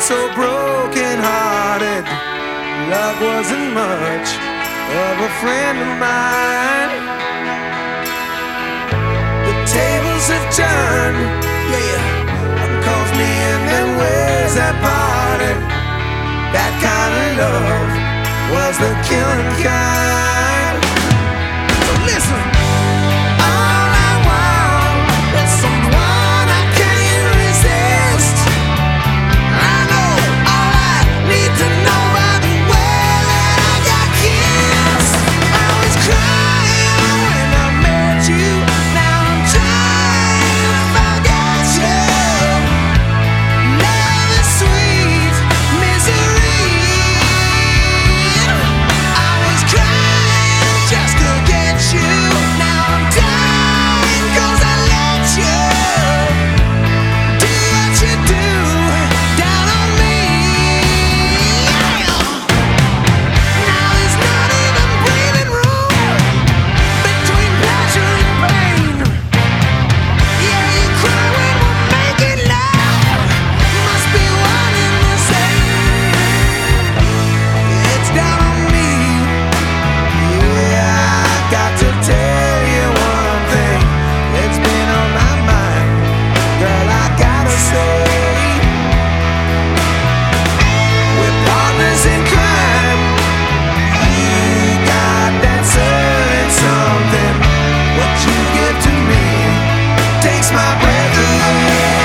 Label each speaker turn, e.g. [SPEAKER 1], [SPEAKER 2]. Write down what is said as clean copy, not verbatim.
[SPEAKER 1] so broken hearted. Love wasn't much of a friend of mine. The tables have turned, yeah. One calls me and then where's that party? That kind of love was the killing kind. So listen, all I want is someone I can't resist. I know all I need to know about the way that I got kissed. I was crying when I met you. Now I'm trying to forget you. Love is sweet misery. I was crying just to get you. Now I'm dying 'cause I let you do what you do down on me. Now there's not even breathing room between pleasure and pain. Yeah, you cry when we're making love. Must be one and the same. It's down on me. Yeah, I got to tell you one thing. It's been on my mind. Girl, I gotta say, we're partners in crime. You got that certain something. What you give to me takes my breath away.